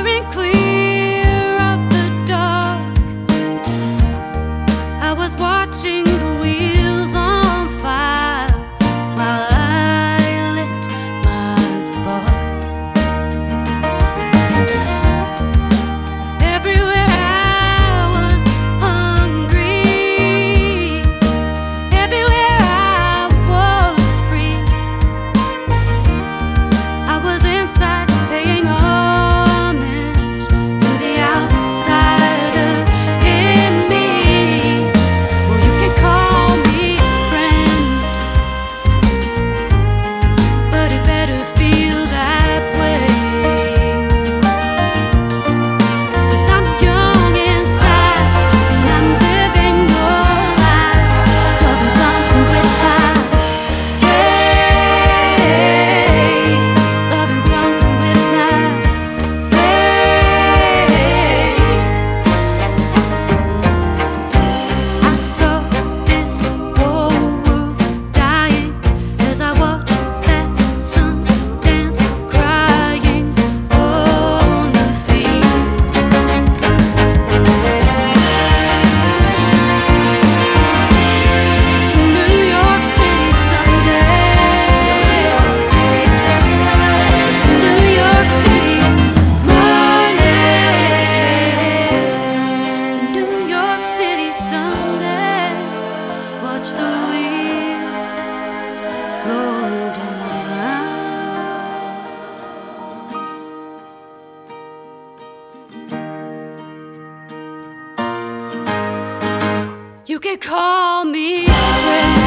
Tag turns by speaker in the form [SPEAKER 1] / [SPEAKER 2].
[SPEAKER 1] steering clear of the dark. I was watching the wheels on fire while I lit my spark. Everywhere I was hungry, everywhere I was free. I was inside paying homage to the outsider in me. Well, you can call me friend, but it better feel that way. 'Cause I'm young inside and I'm living your life, loving something with my faith, loving something with my faith. I saw this whole world dying as I watched that sun dance, crying on the field. New York City Sunday, it's New York City morning, New York City Sunday. Watch the wheels slow down. You can call me friend,